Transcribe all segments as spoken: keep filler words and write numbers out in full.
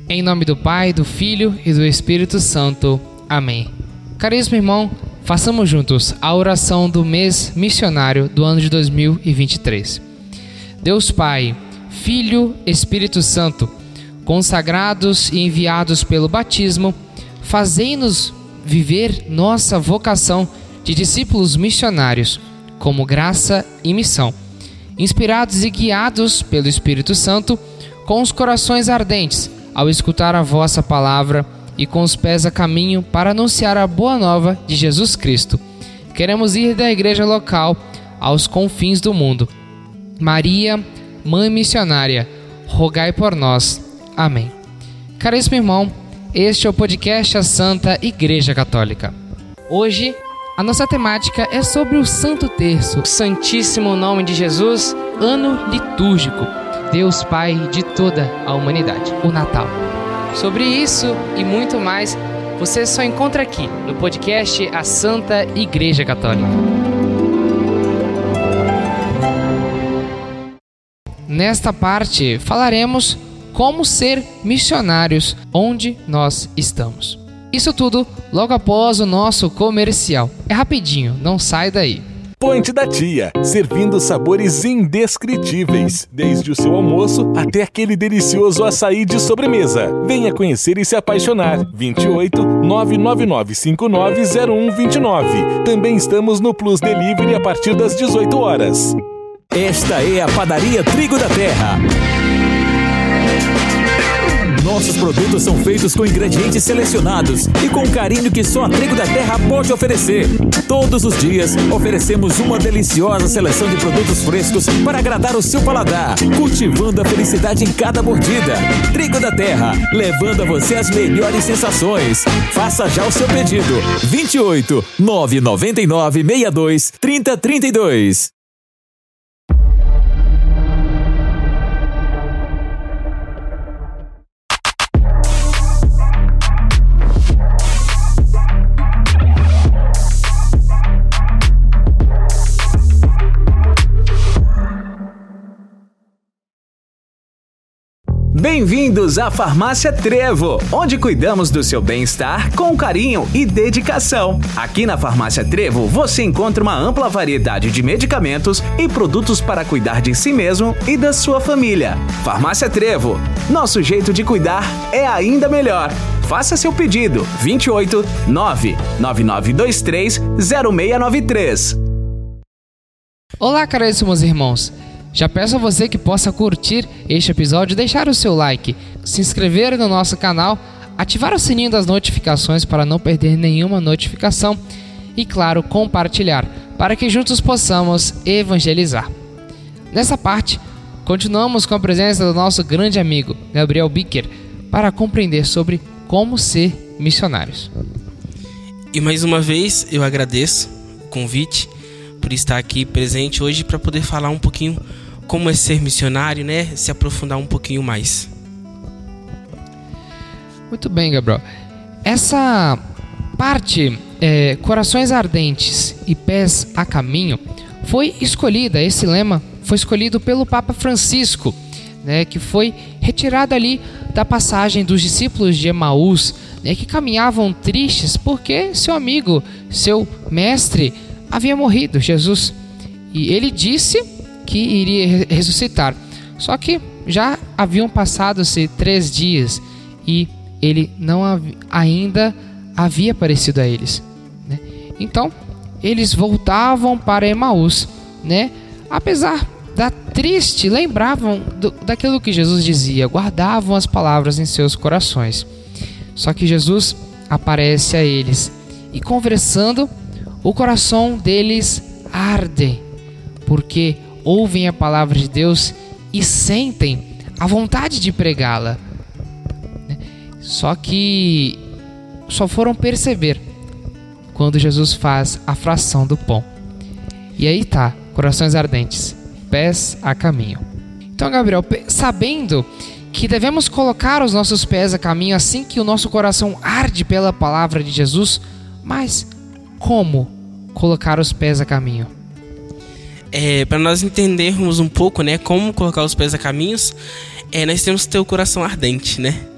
Em nome do Pai, do Filho e do Espírito Santo. Amém. Caríssimo irmão, façamos juntos a oração do mês missionário do ano de dois mil e vinte e três. Deus Pai, Filho, Espírito Santo, consagrados e enviados pelo batismo, fazei-nos viver nossa vocação de discípulos missionários, como graça e missão, inspirados e guiados pelo Espírito Santo, com os corações ardentes, ao escutar a vossa palavra e com os pés a caminho para anunciar a boa nova de Jesus Cristo. Queremos ir da igreja local aos confins do mundo. Maria, Mãe Missionária, rogai por nós. Amém. Caríssimo irmão, este é o podcast A Santa Igreja Católica. Hoje, a nossa temática é sobre o Santo Terço, o Santíssimo Nome de Jesus, ano litúrgico, Deus Pai de toda a humanidade, o Natal. Sobre isso e muito mais, você só encontra aqui no podcast A Santa Igreja Católica. Nesta parte, falaremos como ser missionários onde nós estamos. Isso tudo logo após o nosso comercial. É rapidinho, não sai daí. Ponte da Tia, servindo sabores indescritíveis, desde o seu almoço até aquele delicioso açaí de sobremesa. Venha conhecer e se apaixonar. vinte e oito, nove nove nove cinco nove zero um dois nove. Também estamos no Plus Delivery a partir das dezoito horas. Esta é a Padaria Trigo da Terra. Nossos produtos são feitos com ingredientes selecionados e com o carinho que só a Trigo da Terra pode oferecer. Todos os dias oferecemos uma deliciosa seleção de produtos frescos para agradar o seu paladar, cultivando a felicidade em cada mordida. Trigo da Terra, levando a você as melhores sensações. Faça já o seu pedido. vinte e oito, nove nove nove, seis dois, trinta, trinta e dois. Bem-vindos à Farmácia Trevo, onde cuidamos do seu bem-estar com carinho e dedicação. Aqui na Farmácia Trevo, você encontra uma ampla variedade de medicamentos e produtos para cuidar de si mesmo e da sua família. Farmácia Trevo, nosso jeito de cuidar é ainda melhor. Faça seu pedido, vinte e oito, nove nove nove dois três, zero seis nove três. Olá, caríssimos irmãos. Já peço a você que possa curtir este episódio, deixar o seu like, se inscrever no nosso canal, ativar o sininho das notificações para não perder nenhuma notificação e, claro, compartilhar, para que juntos possamos evangelizar. Nessa parte, continuamos com a presença do nosso grande amigo, Gabriel Bicker, para compreender sobre como ser missionários. E mais uma vez, eu agradeço o convite por estar aqui presente hoje para poder falar um pouquinho como é ser missionário, né? Se aprofundar um pouquinho mais. Muito bem, Gabriel. Essa parte, é, corações ardentes e pés a caminho, foi escolhida, esse lema foi escolhido pelo Papa Francisco, né, que foi retirado ali da passagem dos discípulos de Emaús, né, que caminhavam tristes porque seu amigo, seu mestre, havia morrido, Jesus. E ele disse que iria ressuscitar. Só que já haviam passado-se três dias e ele não havia, ainda havia aparecido a eles, né? Então, eles voltavam para Emaús, né? Apesar da triste, lembravam do, daquilo que Jesus dizia, guardavam as palavras em seus corações. Só que Jesus aparece a eles e, conversando, o coração deles arde, porque ouvem a palavra de Deus e sentem a vontade de pregá-la. Só que só foram perceber quando Jesus faz a fração do pão. E aí tá, corações ardentes, pés a caminho. Então, Gabriel, sabendo que devemos colocar os nossos pés a caminho assim que o nosso coração arde pela palavra de Jesus, mas como colocar os pés a caminho? É, para nós entendermos um pouco, né, como colocar os pés a caminhos, é, nós temos que ter o coração ardente, né?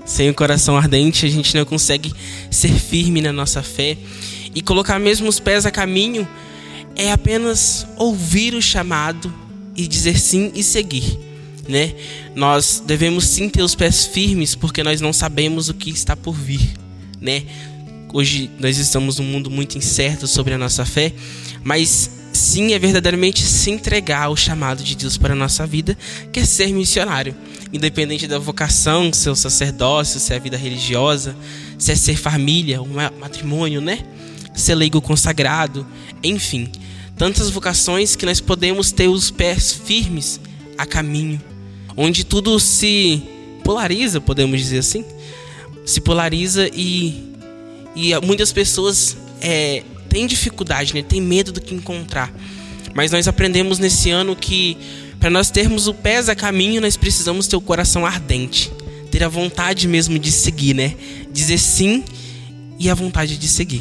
Sem o coração ardente, a gente não consegue ser firme na nossa fé. E colocar mesmo os pés a caminho é apenas ouvir o chamado e dizer sim e seguir, né? Nós devemos sim ter os pés firmes, porque nós não sabemos o que está por vir, né? Hoje nós estamos num mundo muito incerto sobre a nossa fé, mas sim é verdadeiramente se entregar ao chamado de Deus para a nossa vida, que é ser missionário. Independente da vocação, se é o sacerdócio, se é a vida religiosa, se é ser família, um matrimônio, né? Ser leigo consagrado, enfim. Tantas vocações que nós podemos ter os pés firmes a caminho, onde tudo se polariza, podemos dizer assim. Se polariza e, e muitas pessoas é, têm dificuldade, né? Têm medo do que encontrar. Mas nós aprendemos nesse ano que para nós termos o pés a caminho, nós precisamos ter o coração ardente, ter a vontade mesmo de seguir, né? Dizer sim e a vontade de seguir.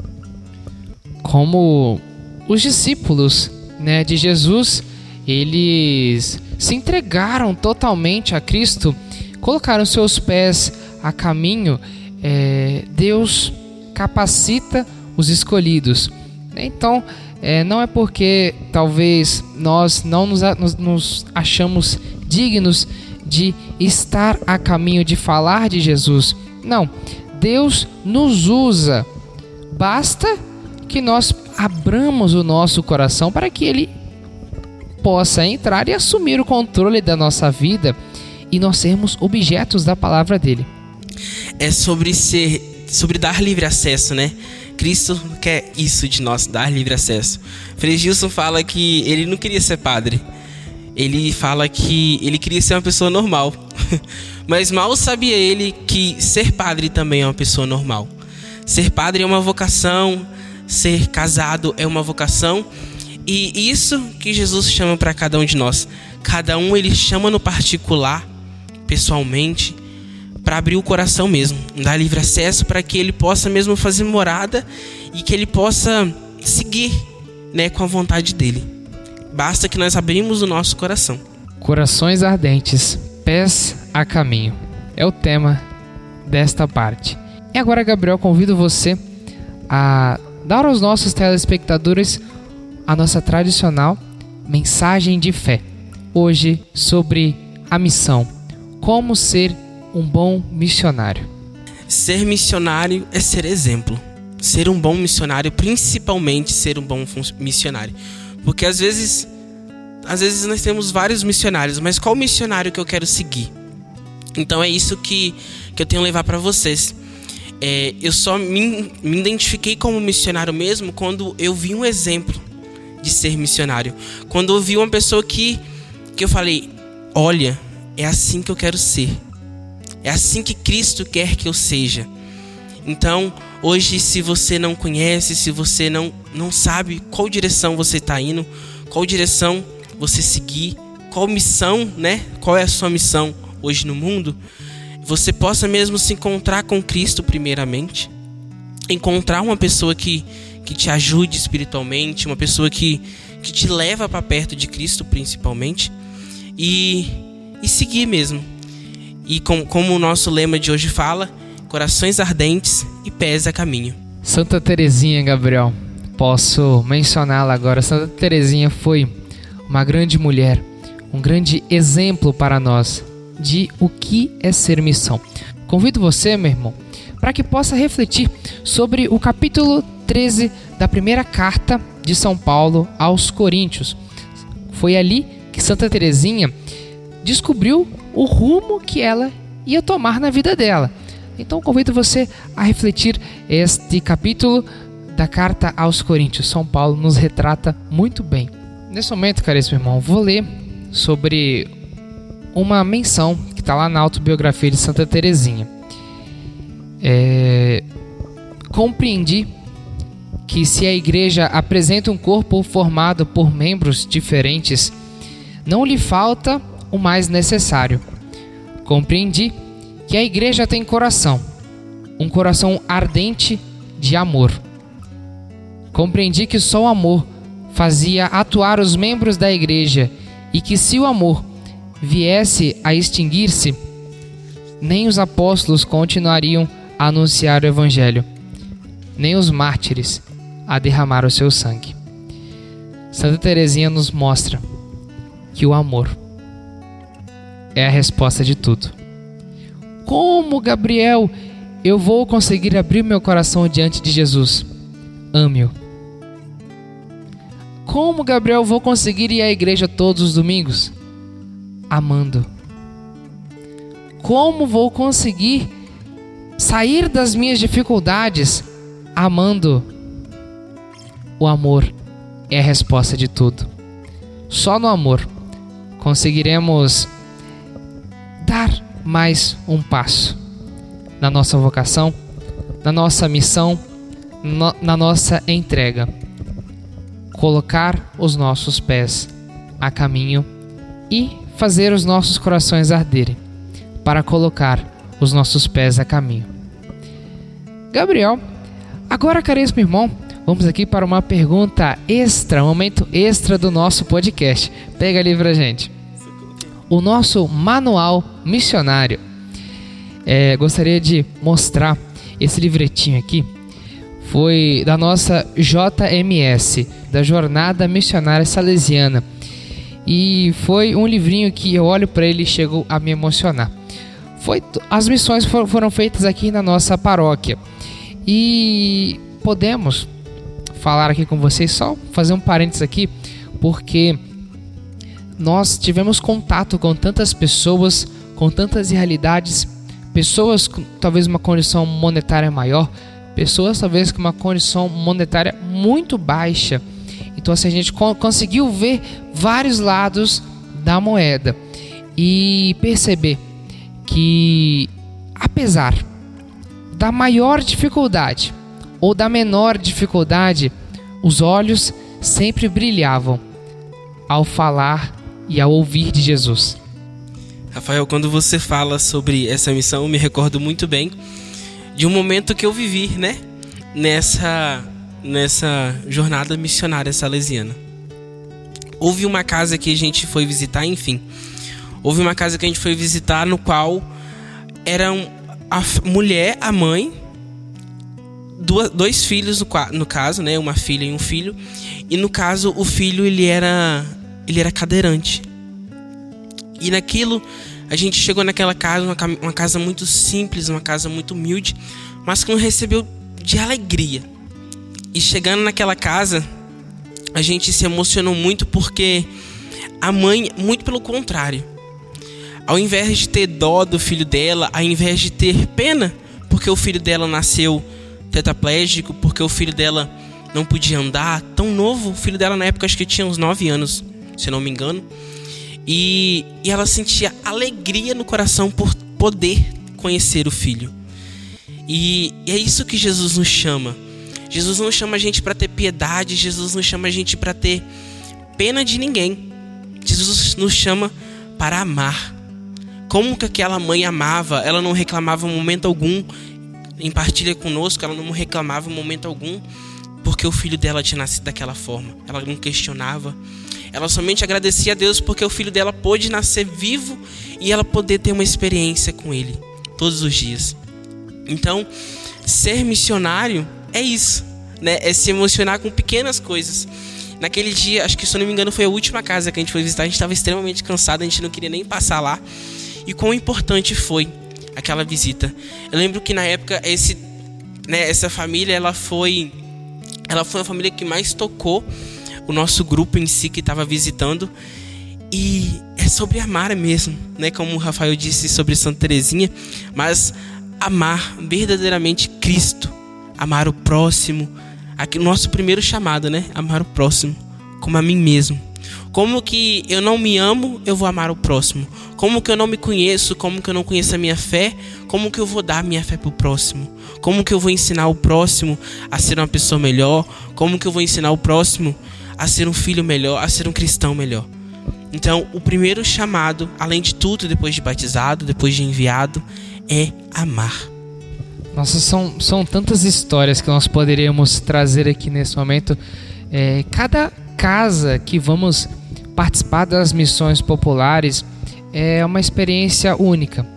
Como os discípulos, né, de Jesus, eles se entregaram totalmente a Cristo, colocaram seus pés a caminho, é, Deus capacita os escolhidos. Então, é, não é porque talvez nós não nos, nos, nos achamos dignos de estar a caminho de falar de Jesus. Não, Deus nos usa, basta que nós abramos o nosso coração para que Ele possa entrar e assumir o controle da nossa vida e nós sermos objetos da palavra dele. É sobre ser, sobre dar livre acesso, né? Cristo quer isso de nós, dar livre acesso. Frei Gilson fala que ele não queria ser padre. Ele fala que ele queria ser uma pessoa normal. Mas mal sabia ele que ser padre também é uma pessoa normal. Ser padre é uma vocação, ser casado é uma vocação. E isso que Jesus chama para cada um de nós. Cada um ele chama no particular, pessoalmente, para abrir o coração mesmo, dar livre acesso para que ele possa mesmo fazer morada e que ele possa seguir, né, com a vontade dele. Basta que nós abrimos o nosso coração. Corações ardentes, pés a caminho. É o tema desta parte. E agora, Gabriel, convido você a dar aos nossos telespectadores a nossa tradicional mensagem de fé. Hoje sobre a missão. Como ser um bom missionário. Ser missionário é ser exemplo. Ser um bom missionário, principalmente ser um bom missionário. Porque às vezes, às vezes nós temos vários missionários, mas qual missionário que eu quero seguir? Então é isso que, que eu tenho a levar para vocês. É, eu só me, me identifiquei como missionário mesmo quando eu vi um exemplo de ser missionário. Quando eu vi uma pessoa que, que eu falei, olha, é assim que eu quero ser. É assim que Cristo quer que eu seja. Então, hoje, se você não conhece, se você não, não sabe qual direção você está indo, qual direção você seguir, qual missão, né? Qual é a sua missão hoje no mundo, você possa mesmo se encontrar com Cristo primeiramente, encontrar uma pessoa que, que te ajude espiritualmente, uma pessoa que, que te leva para perto de Cristo principalmente, e, e seguir mesmo. E com, como o nosso lema de hoje fala, corações ardentes e pés a caminho. Santa Teresinha, Gabriel, posso mencioná-la agora. Santa Teresinha foi uma grande mulher, um grande exemplo para nós de o que é ser missão. Convido você, meu irmão, para que possa refletir sobre o capítulo treze da primeira carta de São Paulo aos Coríntios. Foi ali que Santa Teresinha descobriu o rumo que ela ia tomar na vida dela. Então convido você a refletir este capítulo da carta aos Coríntios. São Paulo nos retrata muito bem. Nesse momento, caríssimo irmão, vou ler sobre uma menção que está lá na autobiografia de Santa Teresinha. É... Compreendi que se a igreja apresenta um corpo formado por membros diferentes, não lhe falta o mais necessário. Compreendi que a igreja tem coração, um coração ardente de amor. Compreendi que só o amor fazia atuar os membros da igreja e que se o amor viesse a extinguir-se, nem os apóstolos continuariam a anunciar o evangelho, nem os mártires a derramar o seu sangue. Santa Teresinha nos mostra que o amor é a resposta de tudo. Como, Gabriel, eu vou conseguir abrir meu coração diante de Jesus? Ame-o. Como, Gabriel, vou conseguir ir à igreja todos os domingos? Amando. Como vou conseguir sair das minhas dificuldades? Amando. O amor é a resposta de tudo. Só no amor conseguiremos dar mais um passo na nossa vocação, na nossa missão, no, na nossa entrega. Colocar os nossos pés a caminho e fazer os nossos corações arderem para colocar os nossos pés a caminho. Gabriel, agora, caríssimo irmão, vamos aqui para uma pergunta extra, um momento extra do nosso podcast. Pega ali pra gente. O nosso manual missionário. É, gostaria de mostrar esse livretinho aqui. Foi da nossa J M S, da Jornada Missionária Salesiana. E foi um livrinho que eu olho para ele e chego a me emocionar. Foi, as missões for, foram feitas aqui na nossa paróquia. E podemos falar aqui com vocês, só fazer um parênteses aqui, porque nós tivemos contato com tantas pessoas, com tantas realidades, pessoas com talvez uma condição monetária maior, pessoas talvez com uma condição monetária muito baixa. Então assim, a gente conseguiu ver vários lados da moeda e perceber que, apesar da maior dificuldade ou da menor dificuldade, os olhos sempre brilhavam ao falar e ao ouvir de Jesus. Rafael, quando você fala sobre essa missão, eu me recordo muito bem de um momento que eu vivi, né? Nessa, nessa jornada missionária salesiana. Houve uma casa que a gente foi visitar, enfim. Houve uma casa que a gente foi visitar no qual eram a mulher, a mãe, duas, dois filhos no, no caso, né? Uma filha e um filho. E no caso, o filho ele era, ele era cadeirante. E naquilo, a gente chegou naquela casa, uma, uma casa muito simples, uma casa muito humilde, mas que nos recebeu de alegria. E chegando naquela casa, a gente se emocionou muito porque a mãe, muito pelo contrário, ao invés de ter dó do filho dela, ao invés de ter pena, porque o filho dela nasceu tetraplégico, porque o filho dela não podia andar, tão novo, o filho dela na época acho que tinha uns nove anos, se não me engano. E, e ela sentia alegria no coração por poder conhecer o filho. E, e é isso que Jesus nos chama. Jesus não chama a gente para ter piedade, Jesus não chama a gente para ter pena de ninguém. Jesus nos chama para amar. Como que aquela mãe amava, ela não reclamava em momento algum em partilha conosco, ela não reclamava em momento algum porque o filho dela tinha nascido daquela forma. Ela não questionava. Ela somente agradecia a Deus porque o filho dela pôde nascer vivo e ela poder ter uma experiência com ele todos os dias. Então, ser missionário é isso, né? É se emocionar com pequenas coisas. Naquele dia, acho que se eu não me engano foi a última casa que a gente foi visitar, a gente estava extremamente cansado, a gente não queria nem passar lá. E quão importante foi aquela visita. Eu lembro que na época esse, né, essa família ela foi, ela foi a família que mais tocou o nosso grupo em si que estava visitando. E é sobre amar mesmo, né? Como o Rafael disse sobre Santa Teresinha, mas amar verdadeiramente Cristo, amar o próximo, aqui, o nosso primeiro chamado, né? Amar o próximo como a mim mesmo. Como que eu não me amo, eu vou amar o próximo. Como que eu não me conheço, como que eu não conheço a minha fé, como que eu vou dar a minha fé pro próximo? Como que eu vou ensinar o próximo a ser uma pessoa melhor? Como que eu vou ensinar o próximo a ser um filho melhor, a ser um cristão melhor? Então, o primeiro chamado, além de tudo, depois de batizado, depois de enviado, é amar. Nossa, são, são tantas histórias que nós poderíamos trazer aqui nesse momento. É, cada casa que vamos participar das missões populares é uma experiência única.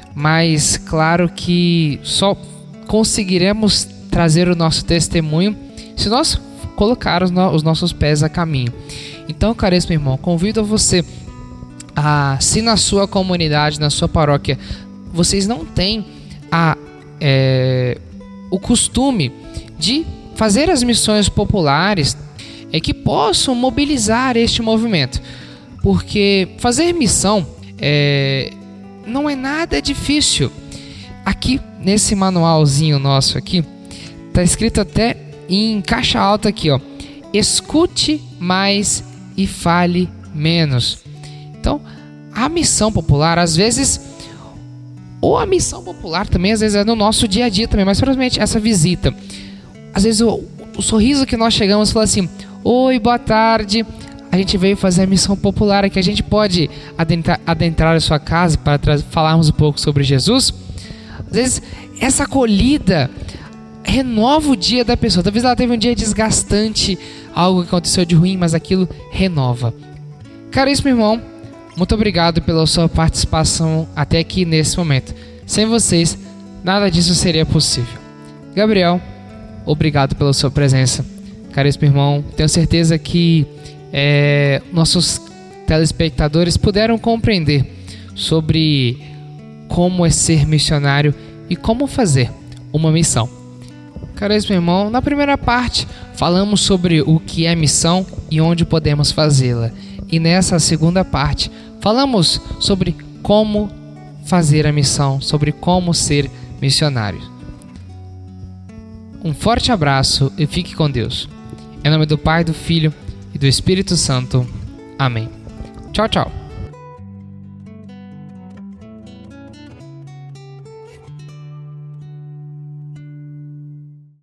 mas claro que só conseguiremos trazer o nosso testemunho se nós colocarmos os nossos pés a caminho. Então, caríssimo irmão, convido você a, se na sua comunidade, na sua paróquia, vocês não têm a, é, o costume de fazer as missões populares, é que possam mobilizar este movimento, porque fazer missão é, não é nada difícil. Aqui nesse manualzinho nosso aqui tá escrito até em caixa alta aqui, ó: escute mais e fale menos. Então, a missão popular, às vezes, ou a missão popular também, às vezes é no nosso dia a dia também, mas provavelmente essa visita, às vezes o, o sorriso que nós chegamos e falamos assim: oi, boa tarde, a gente veio fazer a missão popular aqui, a gente pode adentrar, adentrar a sua casa para falarmos um pouco sobre Jesus. Às vezes essa acolhida renova o dia da pessoa. Talvez ela teve um dia desgastante, algo que aconteceu de ruim, mas aquilo renova. Caríssimo irmão, muito obrigado pela sua participação até aqui nesse momento. Sem vocês, nada disso seria possível. Gabriel, obrigado pela sua presença. Caríssimo irmão, tenho certeza que é, nossos telespectadores puderam compreender sobre como é ser missionário e como fazer uma missão. Caríssimo irmão, na primeira parte falamos sobre o que é missão e onde podemos fazê-la. E nessa segunda parte falamos sobre como fazer a missão, sobre como ser missionário. Um forte abraço e fique com Deus. Em nome do Pai, do Filho e do Espírito Santo. Amém. Tchau, tchau.